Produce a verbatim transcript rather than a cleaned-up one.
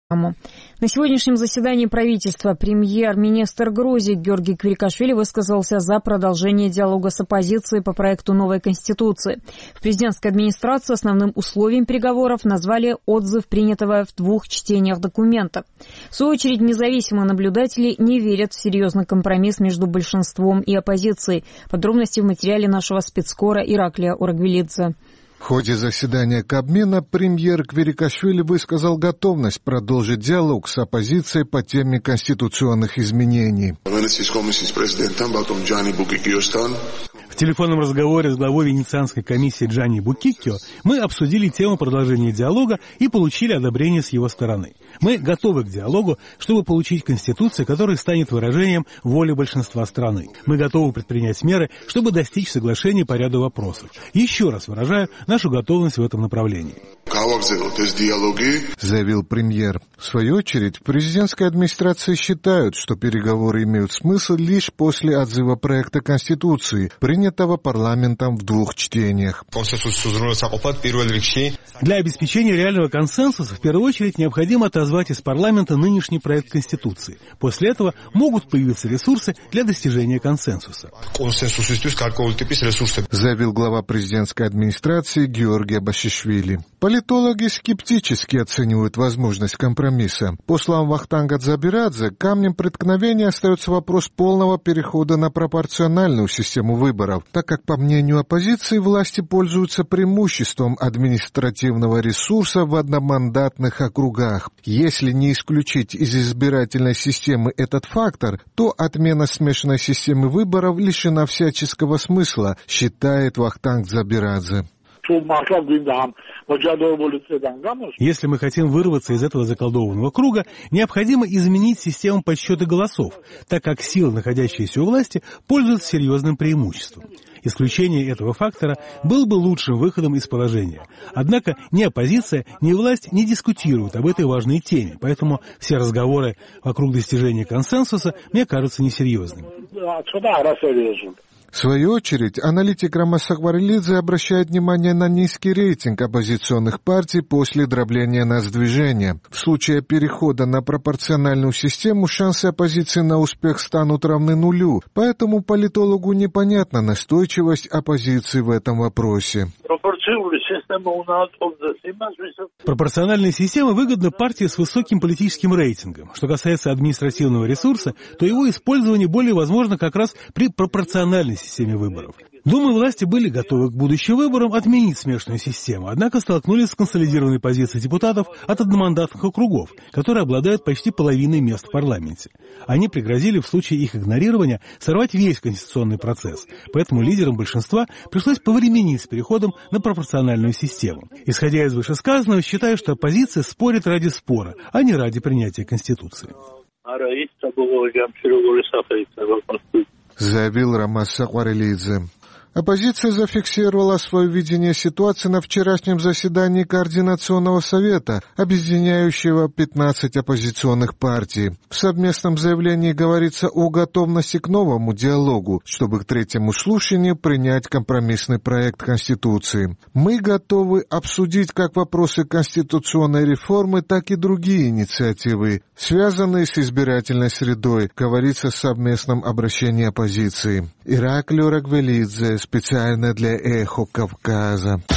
На сегодняшнем заседании правительства премьер-министр Грузии Георгий Квирикашвили высказался за продолжение диалога с оппозицией по проекту новой Конституции. В президентской администрации основным условием переговоров назвали отзыв принятого в двух чтениях документа. В свою очередь, независимые наблюдатели не верят в серьезный компромисс между большинством и оппозицией. Подробности в материале нашего спецкора Ираклия Урагвелидзе. В ходе заседания Кабмина премьер Квирикашвили высказал готовность продолжить диалог с оппозицией по теме конституционных изменений. В телефонном разговоре с главой Венецианской комиссии Джанни Буккиккио мы обсудили тему продолжения диалога и получили одобрение с его стороны. Мы готовы к диалогу, чтобы получить Конституцию, которая станет выражением воли большинства страны. Мы готовы предпринять меры, чтобы достичь соглашения по ряду вопросов. Еще раз выражаю нашу готовность в этом направлении. Заявил премьер. В свою очередь, в президентской администрации считают, что переговоры имеют смысл лишь после отзыва проекта Конституции, принятого парламентом в двух чтениях. Для обеспечения реального консенсуса в первую очередь необходимо отозвать из парламента нынешний проект Конституции. После этого могут появиться ресурсы для достижения консенсуса. Заявил глава президентской администрации Георгий Башишвили. Политологи скептически оценивают возможность компромисса. По словам Вахтанга Дзабирадзе, камнем преткновения остается вопрос полного перехода на пропорциональную систему выборов, так как, по мнению оппозиции, власти пользуются преимуществом административного ресурса в одномандатных округах. Если не исключить из избирательной системы этот фактор, то отмена смешанной системы выборов лишена всяческого смысла, считает Вахтанг Дзабирадзе. Если мы хотим вырваться из этого заколдованного круга, необходимо изменить систему подсчета голосов, так как силы, находящиеся у власти, пользуются серьезным преимуществом. Исключение этого фактора было бы лучшим выходом из положения. Однако ни оппозиция, ни власть не дискутируют об этой важной теме, поэтому все разговоры вокруг достижения консенсуса мне кажутся несерьезными. В свою очередь, аналитик Рамаз Сакварелидзе обращает внимание на низкий рейтинг оппозиционных партий после дробления нацдвижения. В случае перехода на пропорциональную систему шансы оппозиции на успех станут равны нулю, поэтому политологу непонятна настойчивость оппозиции в этом вопросе. Пропорциональная система выгодна партии с высоким политическим рейтингом. Что касается административного ресурса, то его использование более возможно как раз при пропорциональной системе выборов. Думаю, власти были готовы к будущим выборам отменить смешанную систему, однако столкнулись с консолидированной позицией депутатов от одномандатных округов, которые обладают почти половиной мест в парламенте. Они пригрозили в случае их игнорирования сорвать весь конституционный процесс, поэтому лидерам большинства пришлось повременить с переходом на пропорциональную систему. Исходя из вышесказанного, считаю, что оппозиция спорит ради спора, а не ради принятия Конституции. Заявил Рамаз Сакварелидзе. Оппозиция зафиксировала свое видение ситуации на вчерашнем заседании Координационного совета, объединяющего пятнадцать оппозиционных партий. В совместном заявлении говорится о готовности к новому диалогу, чтобы к третьему слушанию принять компромиссный проект Конституции. Мы готовы обсудить как вопросы конституционной реформы, так и другие инициативы, связанные с избирательной средой, говорится в совместном обращении оппозиции. Ираклий Урагвелидзе, специально для «Эхо Кавказа».